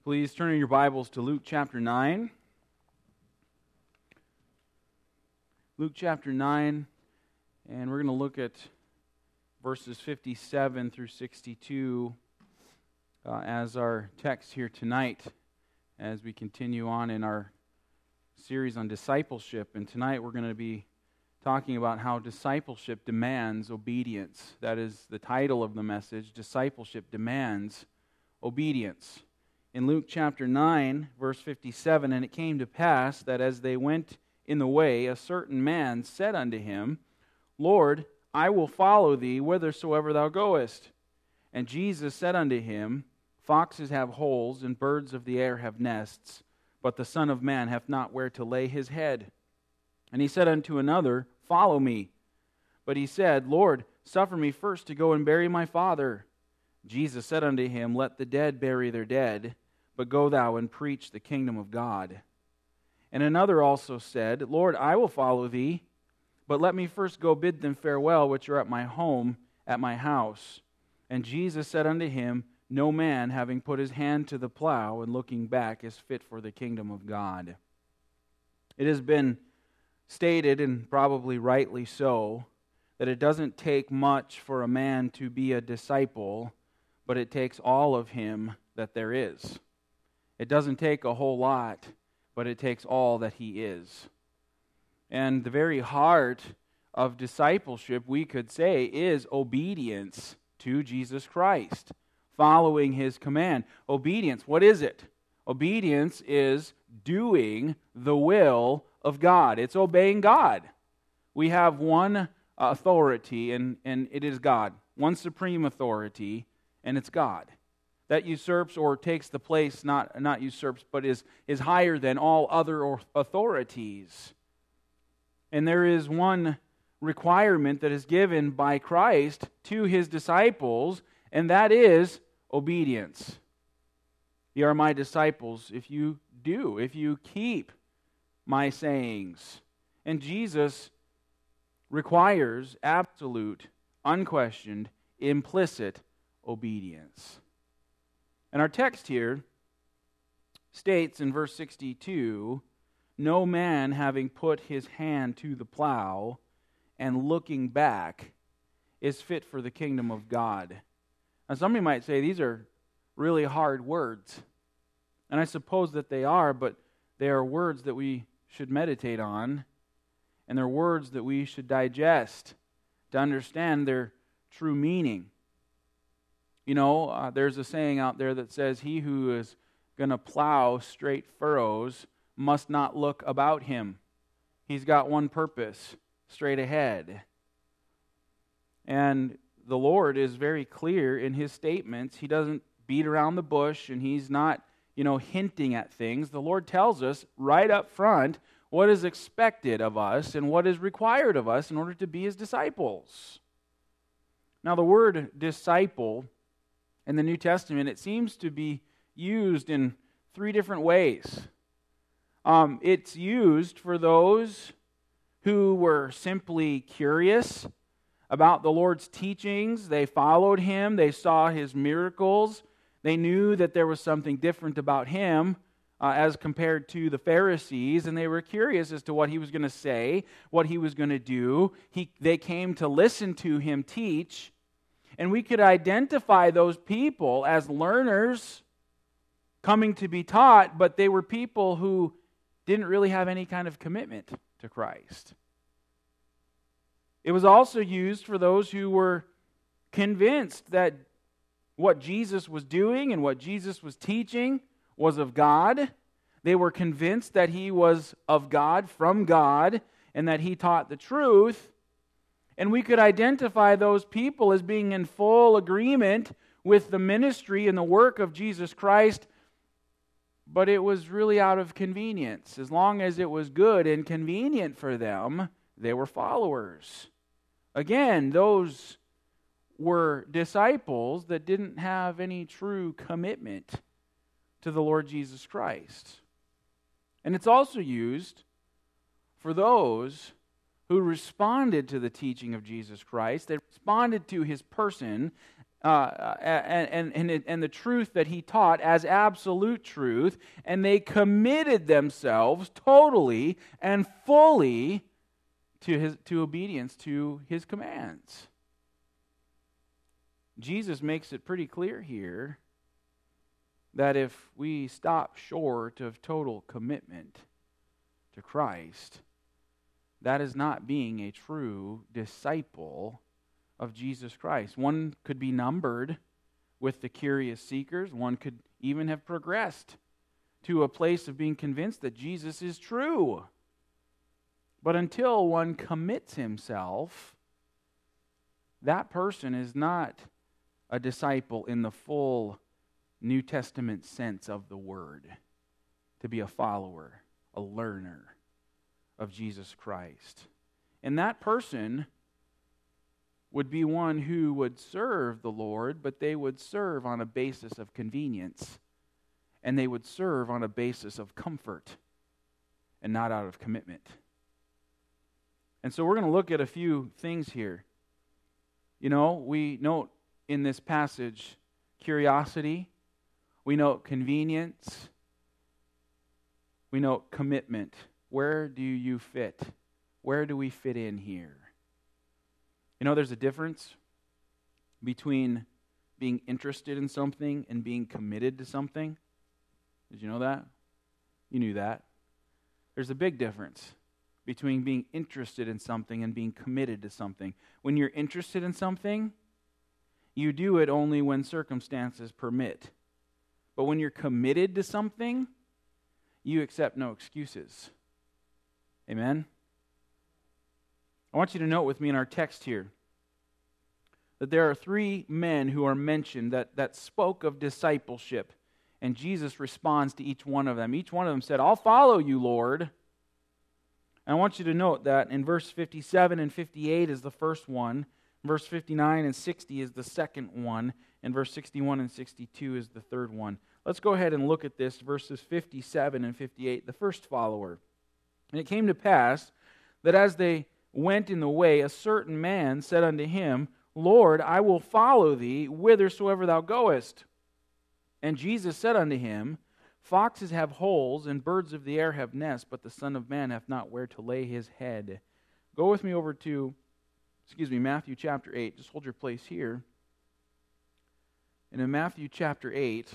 Please turn in your Bibles to Luke chapter 9. Luke chapter 9, and we're going to look at verses 57 through 62 as our text here tonight as we continue on in our series on discipleship. And tonight we're going to be talking about how discipleship demands obedience. That is the title of the message, Discipleship Demands Obedience. In Luke chapter 9, verse 57, "And it came to pass that as they went in the way, a certain man said unto him, Lord, I will follow thee whithersoever thou goest. And Jesus said unto him, Foxes have holes, and birds of the air have nests, but the Son of Man hath not where to lay his head. And he said unto another, Follow me. But he said, Lord, suffer me first to go and bury my father. Jesus said unto him, Let the dead bury their dead, but go thou and preach the kingdom of God. And another also said, Lord, I will follow thee, but let me first go bid them farewell which are at my home, at my house. And Jesus said unto him, No man, having put his hand to the plow and looking back, is fit for the kingdom of God. It has been stated, and probably rightly so, that it doesn't take much for a man to be a disciple, but it takes all of him that there is. It doesn't take a whole lot, but it takes all that he is. And the very heart of discipleship, we could say, is obedience to Jesus Christ, following His command. Obedience, what is it? Obedience is doing the will of God. It's obeying God. We have one authority, and it is God. One supreme authority, and it's God. That usurps or takes the place, not usurps, but is higher than all other authorities. And there is one requirement that is given by Christ to His disciples, and that is obedience. Ye are my disciples if you keep my sayings. And Jesus requires absolute, unquestioned, implicit obedience. And our text here states in verse 62, No man having put his hand to the plow and looking back is fit for the kingdom of God. Now somebody might say these are really hard words. And I suppose that they are, but they are words that we should meditate on. And they're words that we should digest to understand their true meaning. You know, there's a saying out there that says, He who is going to plow straight furrows must not look about him. He's got one purpose, straight ahead. And the Lord is very clear in His statements. He doesn't beat around the bush, and He's not, hinting at things. The Lord tells us right up front what is expected of us and what is required of us in order to be His disciples. Now, the word disciple in the New Testament, it seems to be used in three different ways. It's used for those who were simply curious about the Lord's teachings. They followed Him. They saw His miracles. They knew that there was something different about Him as compared to the Pharisees, and they were curious as to what He was going to say, what He was going to do. They came to listen to Him teach. And we could identify those people as learners coming to be taught, but they were people who didn't really have any kind of commitment to Christ. It was also used for those who were convinced that what Jesus was doing and what Jesus was teaching was of God. They were convinced that He was of God, from God, and that He taught the truth. And we could identify those people as being in full agreement with the ministry and the work of Jesus Christ, but it was really out of convenience. As long as it was good and convenient for them, they were followers. Again, those were disciples that didn't have any true commitment to the Lord Jesus Christ. And it's also used for those who responded to the teaching of Jesus Christ. They responded to His person and the truth that he taught as absolute truth, and they committed themselves totally and fully to obedience to his commands. Jesus makes it pretty clear here that if we stop short of total commitment to Christ, that is not being a true disciple of Jesus Christ. One could be numbered with the curious seekers. One could even have progressed to a place of being convinced that Jesus is true. But until one commits himself, that person is not a disciple in the full New Testament sense of the word, to be a follower, a learner of Jesus Christ. And that person would be one who would serve the Lord, but they would serve on a basis of convenience, and they would serve on a basis of comfort and not out of commitment. And so we're going to look at a few things here. You know, we note in this passage curiosity, we note convenience, we note commitment. Where do you fit? Where do we fit in here? You know, there's a difference between being interested in something and being committed to something. Did you know that? You knew that. There's a big difference between being interested in something and being committed to something. When you're interested in something, you do it only when circumstances permit. But when you're committed to something, you accept no excuses. Amen? I want you to note with me in our text here that there are three men who are mentioned that spoke of discipleship, and Jesus responds to each one of them. Each one of them said, "I'll follow you, Lord." And I want you to note that in verse 57 and 58 is the first one, verse 59 and 60 is the second one, and verse 61 and 62 is the third one. Let's go ahead and look at this, verses 57 and 58, the first follower. "And it came to pass that as they went in the way, a certain man said unto him, Lord, I will follow thee whithersoever thou goest. And Jesus said unto him, Foxes have holes, and birds of the air have nests, but the Son of Man hath not where to lay his head." Go with me over to, Matthew chapter 8. Just hold your place here. And in Matthew chapter 8,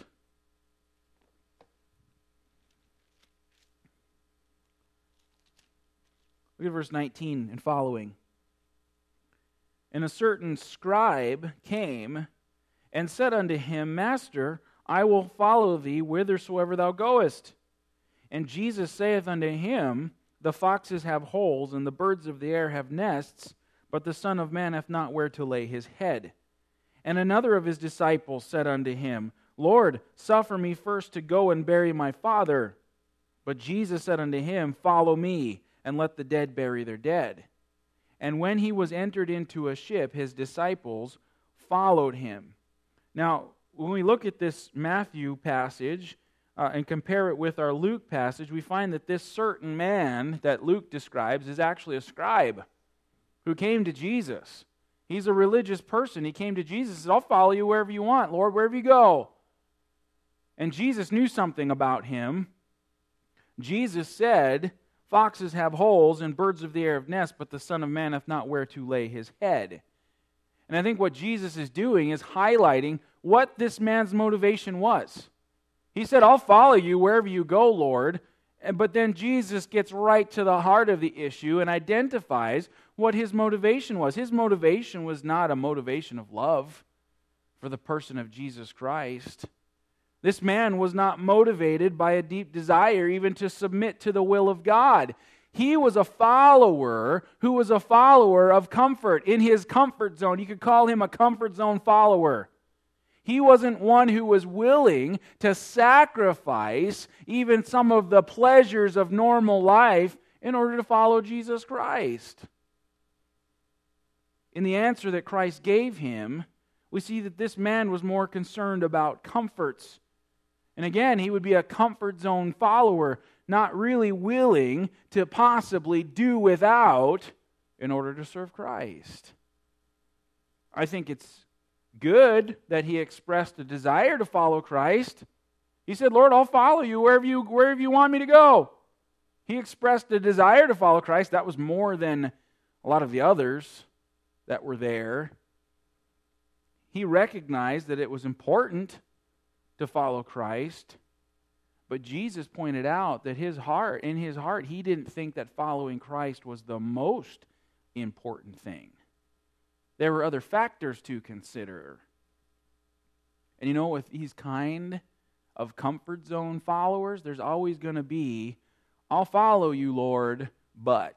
look at verse 19 and following. "And a certain scribe came and said unto him, Master, I will follow thee whithersoever thou goest. And Jesus saith unto him, The foxes have holes, and the birds of the air have nests, but the Son of Man hath not where to lay his head. And another of his disciples said unto him, Lord, suffer me first to go and bury my father. But Jesus said unto him, Follow me, and let the dead bury their dead. And when he was entered into a ship, his disciples followed him." Now, when we look at this Matthew passage and compare it with our Luke passage, we find that this certain man that Luke describes is actually a scribe who came to Jesus. He's a religious person. He came to Jesus and said, I'll follow you wherever you want, Lord, wherever you go. And Jesus knew something about him. Jesus said, Foxes have holes and birds of the air have nests, but the Son of Man hath not where to lay his head. And I think what Jesus is doing is highlighting what this man's motivation was. He said, I'll follow you wherever you go, Lord. But then Jesus gets right to the heart of the issue and identifies what his motivation was. His motivation was not a motivation of love for the person of Jesus Christ. This man was not motivated by a deep desire even to submit to the will of God. He was a follower who was a follower of comfort, in his comfort zone. You could call him a comfort zone follower. He wasn't one who was willing to sacrifice even some of the pleasures of normal life in order to follow Jesus Christ. In the answer that Christ gave him, we see that this man was more concerned about comforts. And again, he would be a comfort zone follower, not really willing to possibly do without in order to serve Christ. I think it's good that he expressed a desire to follow Christ. He said, Lord, I'll follow you wherever you want me to go. He expressed a desire to follow Christ. That was more than a lot of the others that were there. He recognized that it was important to follow Christ. But Jesus pointed out that in his heart, he didn't think that following Christ was the most important thing. There were other factors to consider. And you know, with these kind of comfort zone followers, there's always going to be, I'll follow you, Lord, but.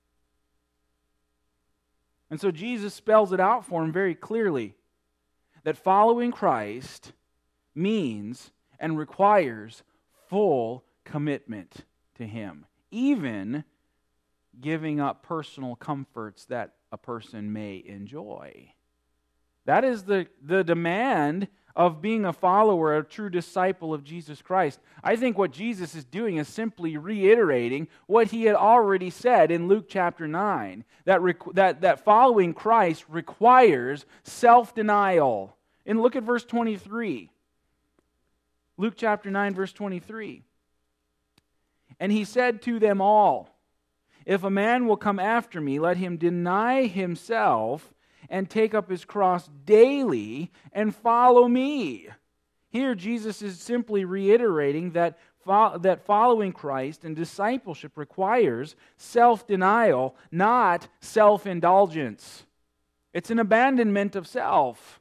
And so Jesus spells it out for him very clearly that following Christ means and requires full commitment to him, even giving up personal comforts that a person may enjoy. That is the demand of being a follower, a true disciple of Jesus Christ. I think what Jesus is doing is simply reiterating what he had already said in Luke chapter 9, that following Christ requires self-denial. And look at verse 23. Luke chapter 9, verse 23. And he said to them all, if a man will come after me, let him deny himself and take up his cross daily and follow me. Here Jesus is simply reiterating that following Christ and discipleship requires self-denial, not self-indulgence. It's an abandonment of self.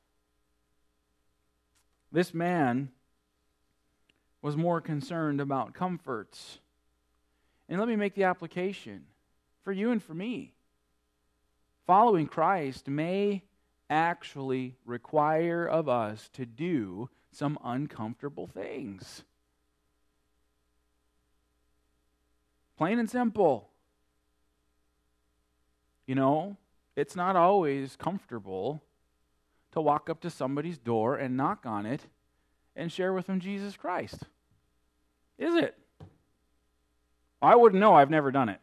This man was more concerned about comforts. And let me make the application for you and for me. Following Christ may actually require of us to do some uncomfortable things. Plain and simple. You know, it's not always comfortable to walk up to somebody's door and knock on it and share with them Jesus Christ. Is it? I wouldn't know. I've never done it.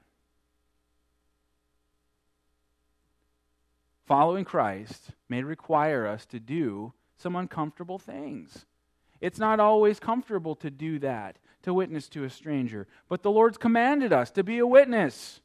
Following Christ may require us to do some uncomfortable things. It's not always comfortable to do that, to witness to a stranger. But the Lord's commanded us to be a witness.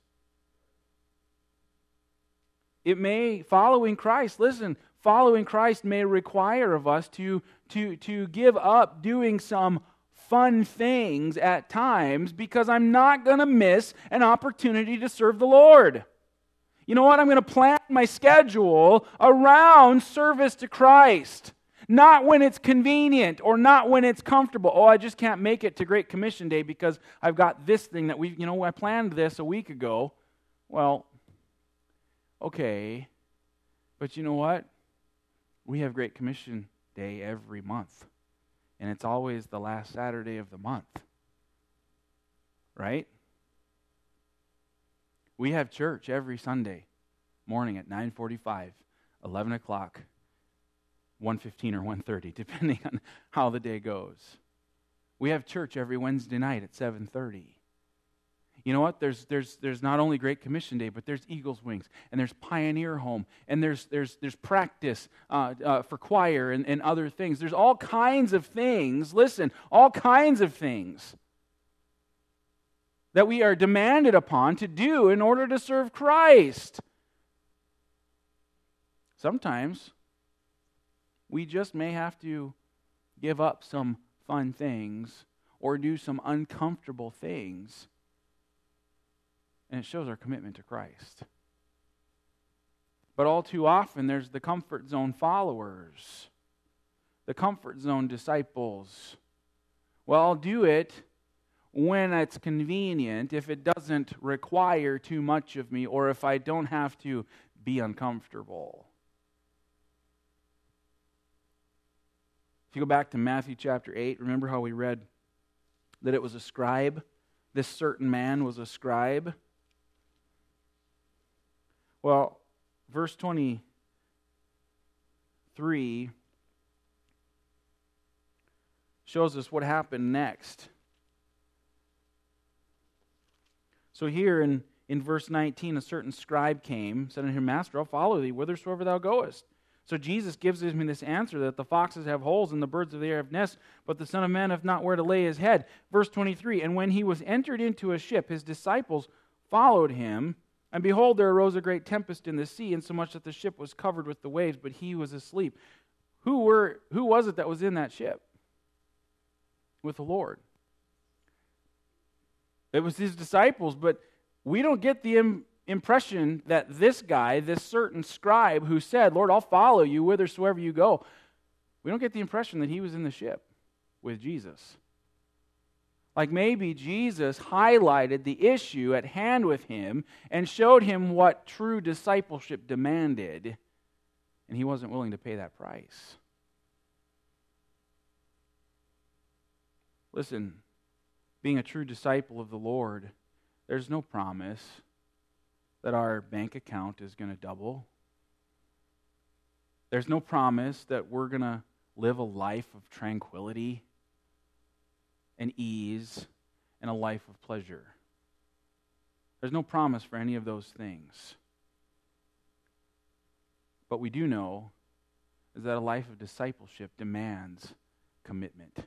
Following Christ may require of us to give up doing some fun things at times because I'm not going to miss an opportunity to serve the Lord. You know what? I'm going to plan my schedule around service to Christ. Not when it's convenient or not when it's comfortable. Oh, I just can't make it to Great Commission Day because I've got this thing that I planned this a week ago. Well, okay. But you know what? We have Great Commission Day every month. And it's always the last Saturday of the month. Right? We have church every Sunday morning at 9:45, 11 o'clock, 1:15 or 1:30, depending on how the day goes. We have church every Wednesday night at 7:30. You know what? There's not only Great Commission Day, but there's Eagle's Wings, and there's Pioneer Home, and there's practice for choir and other things. There's all kinds of things, all kinds of things that we are demanded upon to do in order to serve Christ. Sometimes we just may have to give up some fun things or do some uncomfortable things. And it shows our commitment to Christ. But all too often, there's the comfort zone followers, the comfort zone disciples. Well, I'll do it when it's convenient, if it doesn't require too much of me, or if I don't have to be uncomfortable. If you go back to Matthew chapter 8, remember how we read that it was a scribe? This certain man was a scribe. Well, verse 23 shows us what happened next. So here in verse 19, a certain scribe came, said unto him, Master, I'll follow thee whithersoever thou goest. So Jesus gives him this answer that the foxes have holes and the birds of the air have nests, but the Son of Man hath not where to lay his head. Verse 23, and when he was entered into a ship, his disciples followed him, and behold, there arose a great tempest in the sea, insomuch that the ship was covered with the waves, but he was asleep. Who was it that was in that ship with the Lord? It was his disciples, but we don't get the impression that this guy, this certain scribe who said, Lord, I'll follow you whithersoever you go, we don't get the impression that he was in the ship with Jesus. Like maybe Jesus highlighted the issue at hand with him and showed him what true discipleship demanded, and he wasn't willing to pay that price. Listen, being a true disciple of the Lord, there's no promise that our bank account is going to double. There's no promise that we're going to live a life of tranquility and ease and a life of pleasure. There's no promise for any of those things. But we do know is that a life of discipleship demands commitment,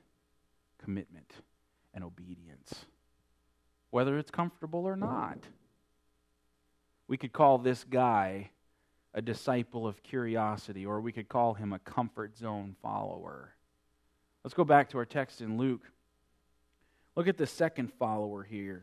and obedience, whether it's comfortable or not. We could call this guy a disciple of curiosity, or we could call him a comfort zone follower. Let's go back to our text in Luke. Look at the second follower here.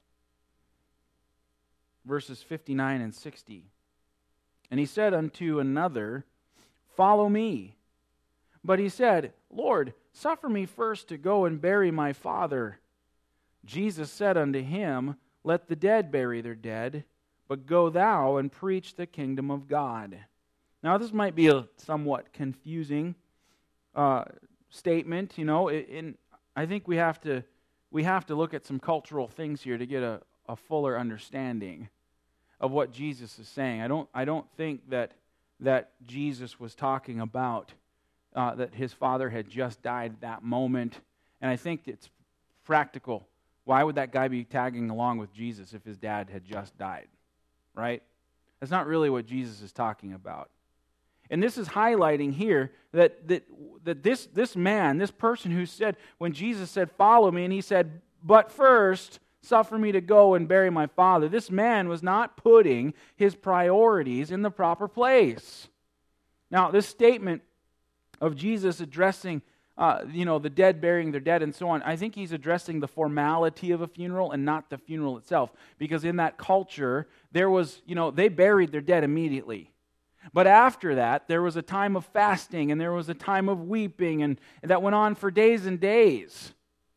Verses 59 and 60. And he said unto another, Follow me. But he said, Lord, suffer me first to go and bury my father. Jesus said unto him, Let the dead bury their dead, but go thou and preach the kingdom of God. Now this might be a somewhat confusing statement, and I think we have to look at some cultural things here to get a fuller understanding of what Jesus is saying. I don't think that Jesus was talking about that his father had just died at that moment, and I think it's practical. Why would that guy be tagging along with Jesus if his dad had just died? Right? That's not really what Jesus is talking about. And this is highlighting here that this man, this person who said, when Jesus said, Follow me, and he said, But first, suffer me to go and bury my father. This man was not putting his priorities in the proper place. Now, this statement of Jesus addressing the dead burying their dead and so on, I think he's addressing the formality of a funeral and not the funeral itself. Because in that culture, there was, they buried their dead immediately. But after that, there was a time of fasting and there was a time of weeping, and that went on for days and days.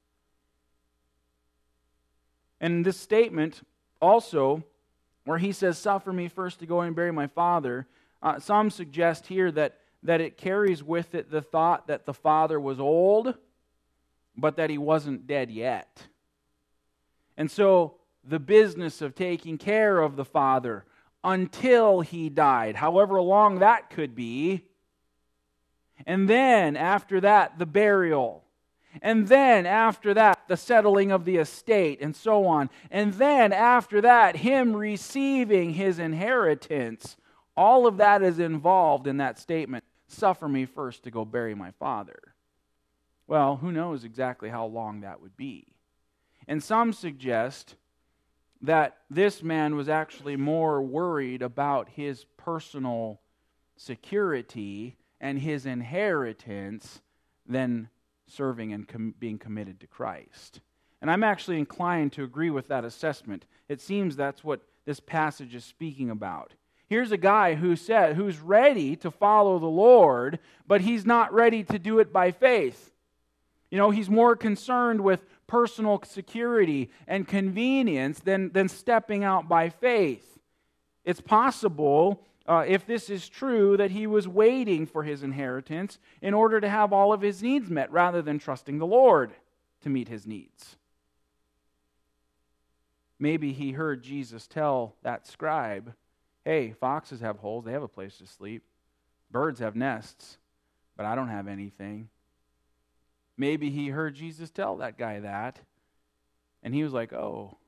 And this statement also, where he says, Suffer me first to go and bury my father, some suggest here that it carries with it the thought that the father was old, but that he wasn't dead yet. And so the business of taking care of the father until he died, however long that could be, and then after that, the burial, and then after that, the settling of the estate, and so on, and then after that, him receiving his inheritance. All of that is involved in that statement. Suffer me first to go bury my father. Well, who knows exactly how long that would be. And some suggest that this man was actually more worried about his personal security and his inheritance than serving and being committed to Christ. And I'm actually inclined to agree with that assessment. It seems that's what this passage is speaking about. Here's a guy who's ready to follow the Lord, but he's not ready to do it by faith. He's more concerned with personal security and convenience than stepping out by faith. It's possible, if this is true, that he was waiting for his inheritance in order to have all of his needs met rather than trusting the Lord to meet his needs. Maybe he heard Jesus tell that scribe, Hey, foxes have holes, they have a place to sleep. Birds have nests, but I don't have anything. Maybe he heard Jesus tell that guy that, and he was like, oh.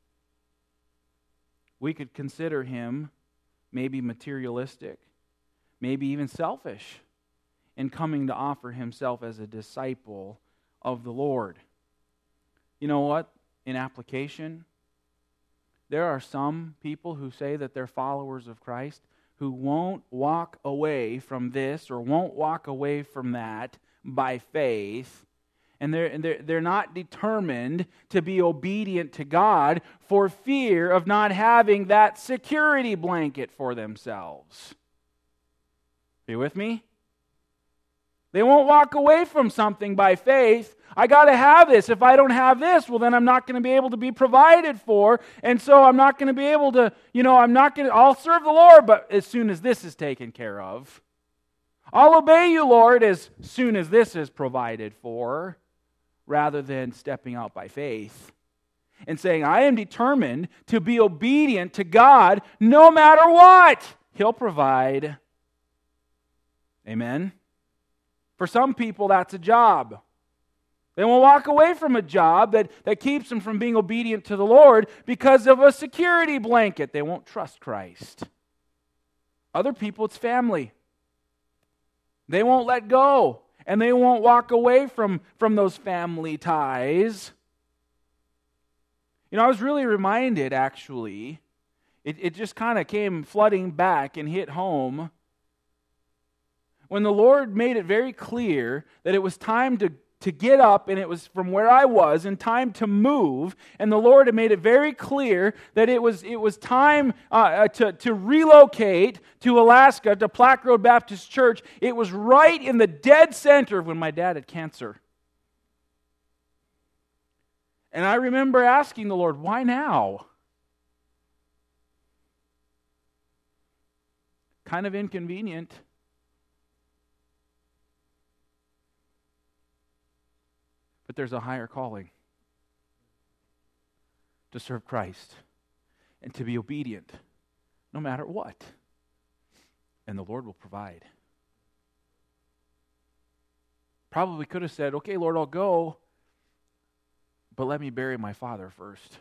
We could consider him maybe materialistic, maybe even selfish in coming to offer himself as a disciple of the Lord. You know what? In application, there are some people who say that they're followers of Christ who won't walk away from this or won't walk away from that by faith. And they're not determined to be obedient to God for fear of not having that security blanket for themselves. Are you with me? They won't walk away from something by faith. I got to have this. If I don't have this, well, then I'm not going to be able to be provided for. And so I'm not going to be able to, I'll serve the Lord, but as soon as this is taken care of, I'll obey you, Lord, as soon as this is provided for, rather than stepping out by faith and saying, I am determined to be obedient to God no matter what. He'll provide. Amen? For some people, that's a job. They won't walk away from a job that keeps them from being obedient to the Lord because of a security blanket. They won't trust Christ. Other people, it's family. They won't let go, and they won't walk away from those family ties. I was really reminded, actually, it just kind of came flooding back and hit home when the Lord made it very clear that it was time to get up, and it was from where I was, and time to move. And the Lord had made it very clear that it was time to relocate to Alaska, to Plaque Road Baptist Church. It was right in the dead center of when my dad had cancer. And I remember asking the Lord, why now? Kind of inconvenient. But there's a higher calling to serve Christ and to be obedient no matter what. And the Lord will provide. Probably could have said, okay, Lord, I'll go, but let me bury my father first.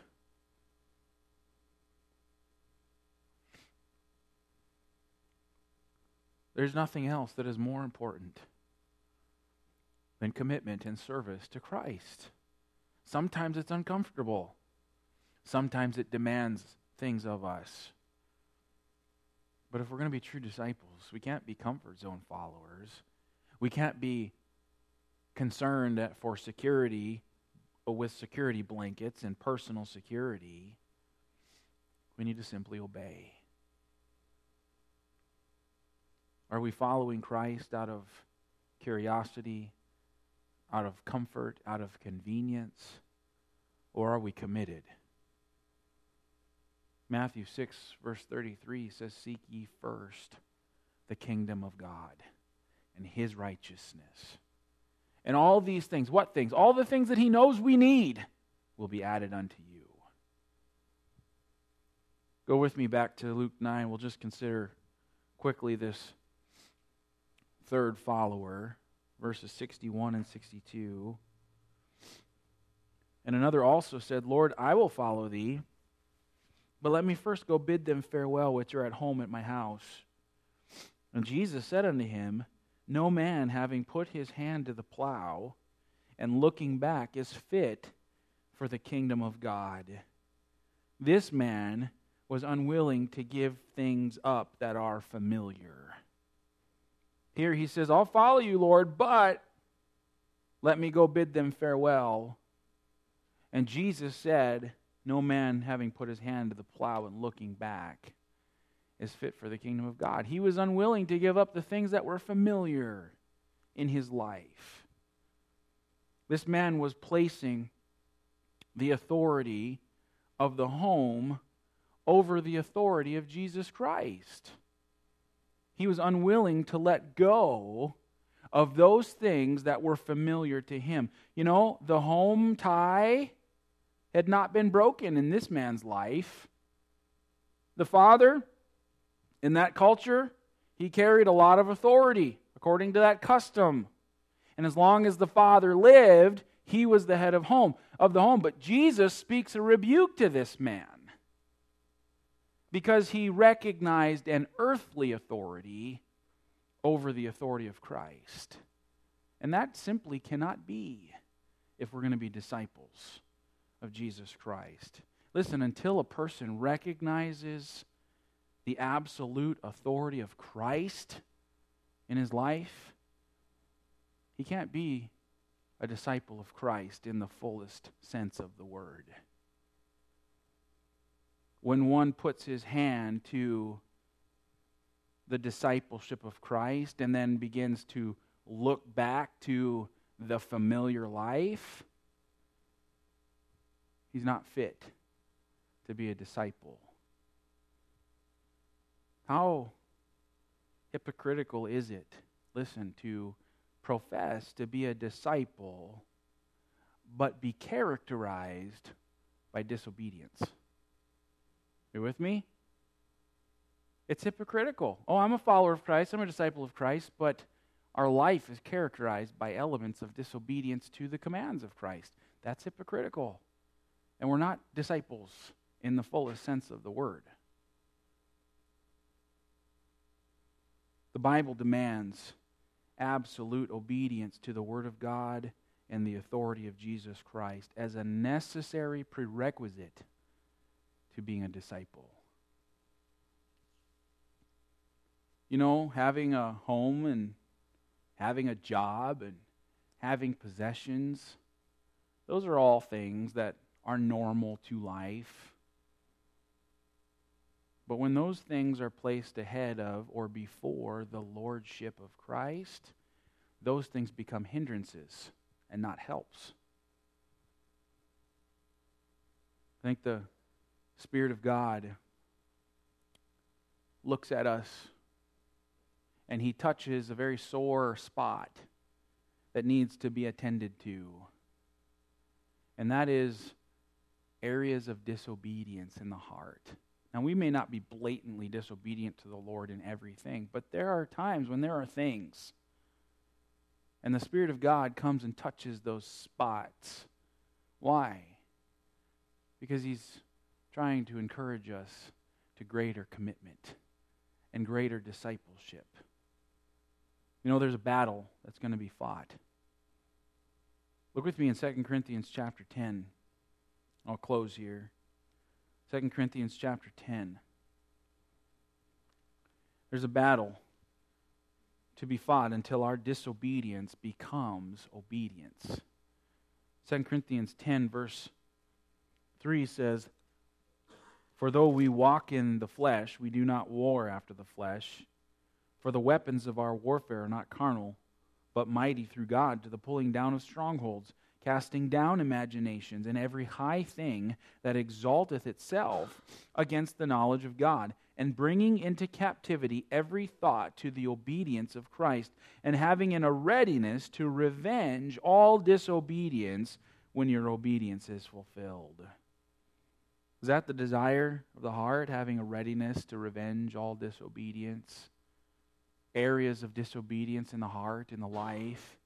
There's nothing else that is more important than commitment and service to Christ. Sometimes it's uncomfortable. Sometimes it demands things of us. But if we're going to be true disciples, we can't be comfort zone followers. We can't be concerned for security with security blankets and personal security. We need to simply obey. Are we following Christ out of curiosity, out of comfort, out of convenience, or are we committed? Matthew 6, verse 33 says, seek ye first the kingdom of God and His righteousness. And all these things, what things? All the things that He knows we need will be added unto you. Go with me back to Luke 9. We'll just consider quickly this third follower, verses 61 and 62. And another also said, Lord, I will follow thee, but let me first go bid them farewell which are at home at my house. And Jesus said unto him, no man having put his hand to the plow and looking back is fit for the kingdom of God. This man was unwilling to give things up that are familiar. Here he says, I'll follow you, Lord, but let me go bid them farewell. And Jesus said, no man having put his hand to the plow and looking back is fit for the kingdom of God. He was unwilling to give up the things that were familiar in his life. This man was placing the authority of the home over the authority of Jesus Christ. He was unwilling to let go of those things that were familiar to him. You know, the home tie had not been broken in this man's life. The father, in that culture, he carried a lot of authority according to that custom. And as long as the father lived, he was the head of the home. But Jesus speaks a rebuke to this man because he recognized an earthly authority over the authority of Christ. And that simply cannot be if we're going to be disciples of Jesus Christ. Listen, until a person recognizes the absolute authority of Christ in his life, he can't be a disciple of Christ in the fullest sense of the word. When one puts his hand to the discipleship of Christ and then begins to look back to the familiar life, he's not fit to be a disciple. How hypocritical is it, listen, to profess to be a disciple, but be characterized by disobedience? You with me? It's hypocritical. Oh, I'm a follower of Christ, I'm a disciple of Christ, but our life is characterized by elements of disobedience to the commands of Christ. That's hypocritical. And we're not disciples in the fullest sense of the word. The Bible demands absolute obedience to the Word of God and the authority of Jesus Christ as a necessary prerequisite to being a disciple. You know, having a home and having a job and having possessions, those are all things that are normal to life. But when those things are placed ahead of or before the lordship of Christ, those things become hindrances and not helps. I think the Spirit of God looks at us and He touches a very sore spot that needs to be attended to. And that is areas of disobedience in the heart. Now, we may not be blatantly disobedient to the Lord in everything, but there are times when there are things, and the Spirit of God comes and touches those spots. Why? Because He's trying to encourage us to greater commitment and greater discipleship. You know, there's a battle that's going to be fought. Look with me in 2 Corinthians chapter 10. I'll close here. 2 Corinthians chapter 10. There's a battle to be fought until our disobedience becomes obedience. 2 Corinthians 10 verse 3 says, "For though we walk in the flesh, we do not war after the flesh. For the weapons of our warfare are not carnal, but mighty through God to the pulling down of strongholds, casting down imaginations and every high thing that exalteth itself against the knowledge of God, and bringing into captivity every thought to the obedience of Christ, and having in a readiness to revenge all disobedience when your obedience is fulfilled." Is that the desire of the heart, having a readiness to revenge all disobedience? Areas of disobedience in the heart, in the life,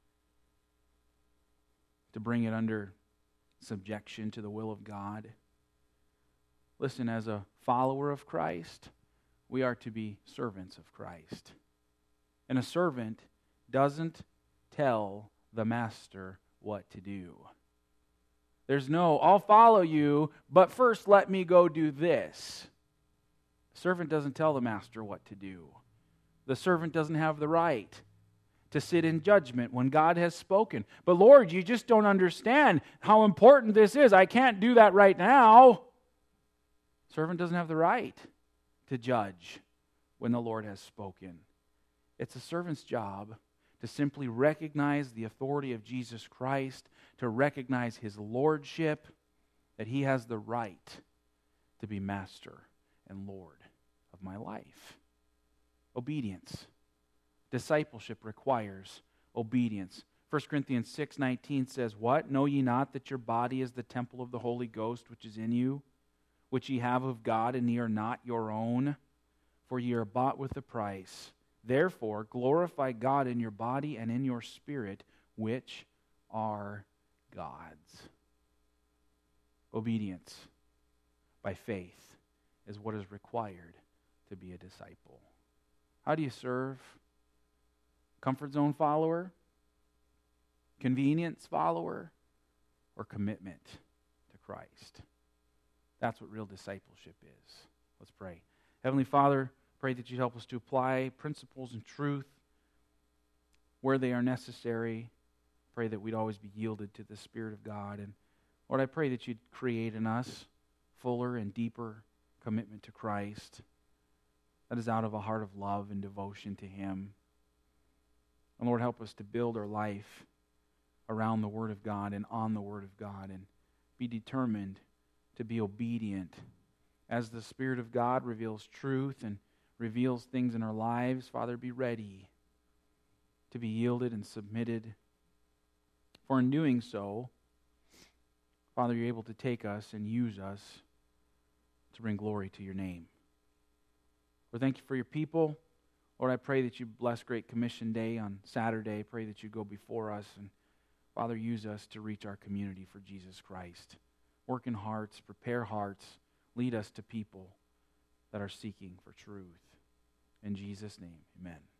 to bring it under subjection to the will of God. Listen, as a follower of Christ, we are to be servants of Christ. And a servant doesn't tell the master what to do. There's no, "I'll follow you, but first let me go do this." The servant doesn't tell the master what to do. The servant doesn't have the right to sit in judgment when God has spoken. "But Lord, you just don't understand how important this is. I can't do that right now." Servant doesn't have the right to judge when the Lord has spoken. It's a servant's job to simply recognize the authority of Jesus Christ, to recognize His lordship, that He has the right to be master and Lord of my life. Obedience. Discipleship requires obedience. 1 Corinthians 6:19 says, "What? Know ye not that your body is the temple of the Holy Ghost which is in you, which ye have of God, and ye are not your own? For ye are bought with a price. Therefore glorify God in your body and in your spirit, which are God's." Obedience by faith is what is required to be a disciple. How do you serve? Comfort zone follower, convenience follower, or commitment to Christ? That's what real discipleship is. Let's pray. Heavenly Father, pray that you help us to apply principles and truth where they are necessary. Pray that we'd always be yielded to the Spirit of God. And Lord, I pray that you'd create in us fuller and deeper commitment to Christ that is out of a heart of love and devotion to Him. And Lord, help us to build our life around the Word of God and on the Word of God, and be determined to be obedient as the Spirit of God reveals truth and reveals things in our lives. Father, be ready to be yielded and submitted. For in doing so, Father, you're able to take us and use us to bring glory to your name. Lord, thank you for your people. Lord, I pray that you bless Great Commission Day on Saturday. Pray that you go before us, and Father, use us to reach our community for Jesus Christ. Work in hearts, prepare hearts, lead us to people that are seeking for truth. In Jesus' name, amen.